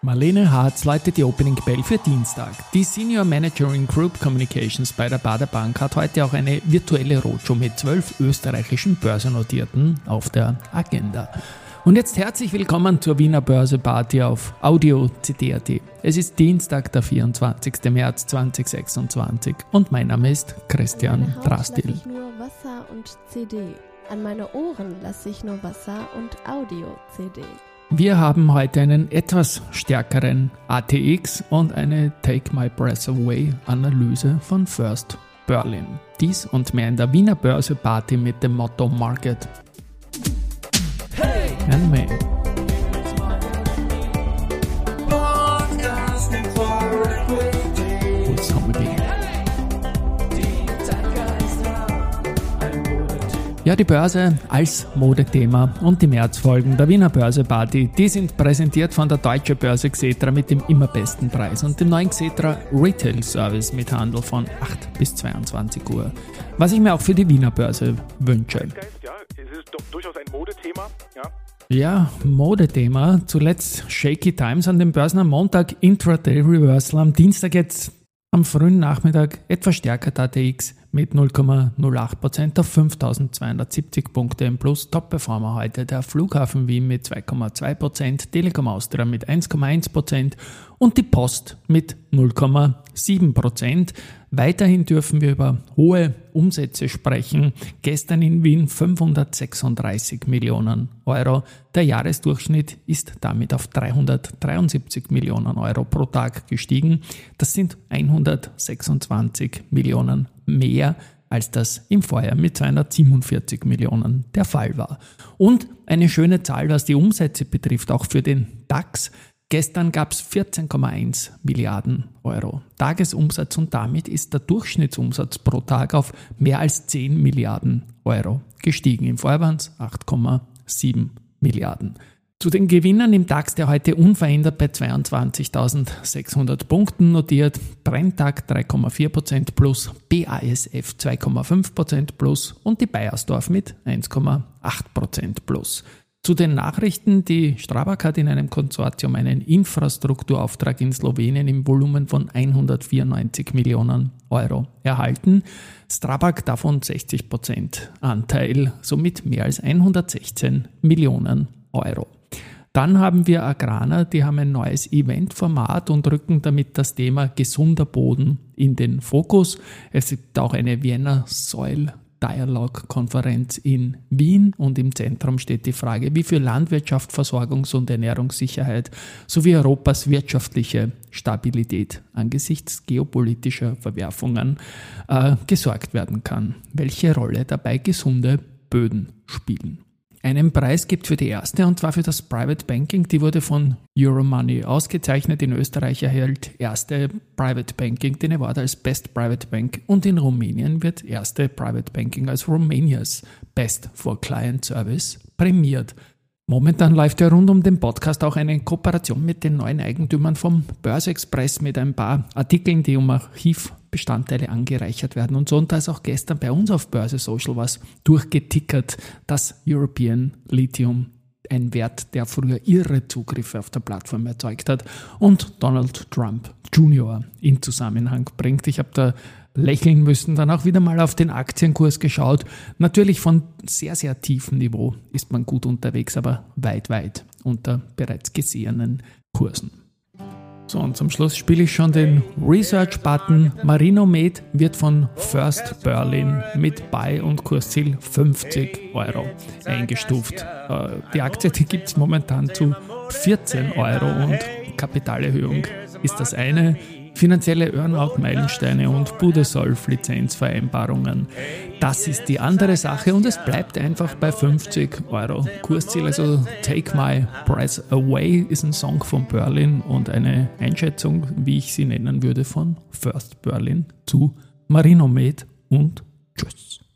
Marlene Harz läutet die Opening Bell für Dienstag. Die Senior Manager in Group Communications bei der Baader Bank hat heute auch eine virtuelle Roadshow mit 12 österreichischen Börsennotierten auf der Agenda. Und jetzt herzlich willkommen zur Wiener Börse Party auf Audio CD.at. Es ist Dienstag, der 24. März 2026 und mein Name ist Christian Drastil. Lasse ich nur Wasser und CD. An meine Ohren lasse ich nur Wasser und Audio-CD. Wir haben heute einen etwas stärkeren ATX und eine Take My Breath Away Analyse von First Berlin. Dies und mehr in der Wiener Börse Party mit dem Motto Market and Me. Ja, die Börse als Modethema und die Märzfolgen der Wiener Börse Party, die sind präsentiert von der Deutsche Börse Xetra mit dem immer besten Preis und dem neuen Xetra Retail Service mit Handel von 8 bis 22 Uhr. Was ich mir auch für die Wiener Börse wünsche. Ja, es ist doch durchaus ein Modethema, ja. Ja, Modethema. Zuletzt Shaky Times an den Börsen am Montag, Intraday Reversal am Dienstag jetzt am frühen Nachmittag etwas stärker der ATX mit 0,08% auf 5.270 Punkte im Plus. Top-Performer heute der Flughafen Wien mit 2,2%, Telekom Austria mit 1,1% und die Post mit 0,7%. Weiterhin dürfen wir über hohe Umsätze sprechen. Gestern in Wien 536 Millionen Euro. Der Jahresdurchschnitt ist damit auf 373 Millionen Euro pro Tag gestiegen. Das sind 126 Millionen mehr, als das im Vorjahr mit 247 Millionen der Fall war. Und eine schöne Zahl, was die Umsätze betrifft, auch für den DAX. Gestern gab es 14,1 Milliarden Euro Tagesumsatz und damit ist der Durchschnittsumsatz pro Tag auf mehr als 10 Milliarden Euro gestiegen. Im Vorjahr waren es 8,7 Milliarden. Zu den Gewinnern im DAX, der heute unverändert bei 22.600 Punkten notiert, Brenntag 3,4% plus, BASF 2,5% plus und die Bayersdorf mit 1,8% plus. Zu den Nachrichten, die Strabag hat in einem Konsortium einen Infrastrukturauftrag in Slowenien im Volumen von 194 Millionen Euro erhalten. Strabag davon 60% Anteil, somit mehr als 116 Millionen Euro. Dann haben wir Agrana, die haben ein neues Eventformat und rücken damit das Thema gesunder Boden in den Fokus. Es gibt auch eine Vienna Soil Dialog-Konferenz in Wien und im Zentrum steht die Frage, wie für Landwirtschaft, Versorgungs- und Ernährungssicherheit sowie Europas wirtschaftliche Stabilität angesichts geopolitischer Verwerfungen gesorgt werden kann. Welche Rolle dabei gesunde Böden spielen. Einen Preis gibt für die erste, und zwar für das Private Banking. Die wurde von Euromoney ausgezeichnet. In Österreich erhält erste Private Banking den Award als Best Private Bank und in Rumänien wird erste Private Banking als Romania's Best for Client Service prämiert. Momentan läuft ja rund um den Podcast auch eine Kooperation mit den neuen Eigentümern vom Börse-Express mit ein paar Artikeln, die um Archivbestandteile angereichert werden und so. Und da ist auch gestern bei uns auf Börse Social was durchgetickert, das European Lithium, ein Wert, der früher irre Zugriffe auf der Plattform erzeugt hat und Donald Trump Jr. in Zusammenhang bringt. Ich habe da lächeln müssen, dann auch wieder mal auf den Aktienkurs geschaut. Natürlich von sehr, sehr tiefem Niveau ist man gut unterwegs, aber weit, weit unter bereits gesehenen Kursen. So, und zum Schluss spiele ich schon den Research-Button. Marinomed wird von First Berlin mit Buy- und Kursziel 50 Euro eingestuft. Die Aktie, die gibt es momentan zu 14 Euro und Kapitalerhöhung ist das eine. Finanzielle Earnout-Meilensteine und Budesolv-Lizenzvereinbarungen. Das ist die andere Sache und es bleibt einfach bei 50 Euro Kursziel. Also Take My Breath Away ist ein Song von Berlin und eine Einschätzung, wie ich sie nennen würde, von First Berlin zu Marinomed und tschüss.